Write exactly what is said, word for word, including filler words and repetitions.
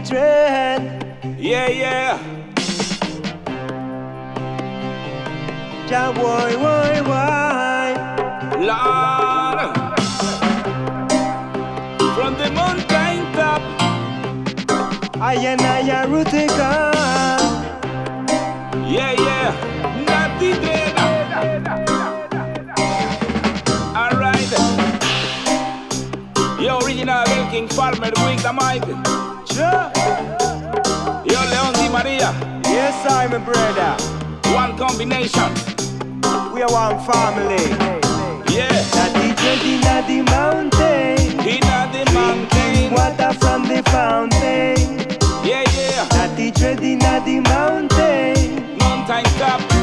dread. Yeah, yeah. Ja, why, why, why? Lord, from the mountain top, I and I are rooting on. yeah, yeah, not the dead. Alright, yo, original El King Farmer with the mic. Sure. Yo, Leon Di Maria, Yes, I'm a brother. one combination. We are one family. Yeah, That the dread in the mountain. inna the mountain. Water from the fountain. Yeah, yeah, That the dread in the mountain. mountain top.